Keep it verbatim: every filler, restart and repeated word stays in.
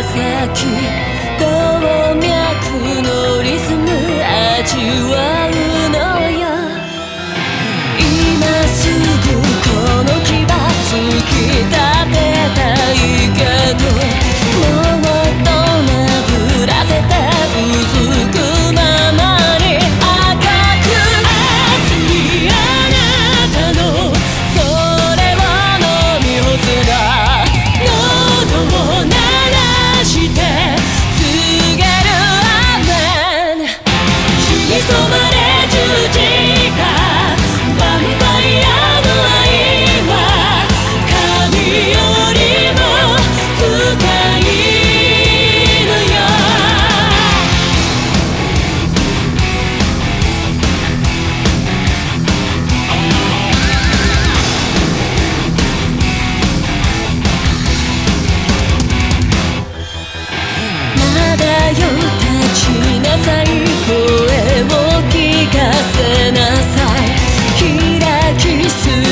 先動脈のリズム味わうのよ。今すぐこの牙突き立てたいけど、もっと殴らせてうずくままに赤く熱いあなたのそれは飲み干すな。喉を鳴らして告げるアーメン。火に染まれ十字架ヴァンパイアの愛は神よりも深いのよ。まだよ立ちなさい、声を聞かせなさい。開きす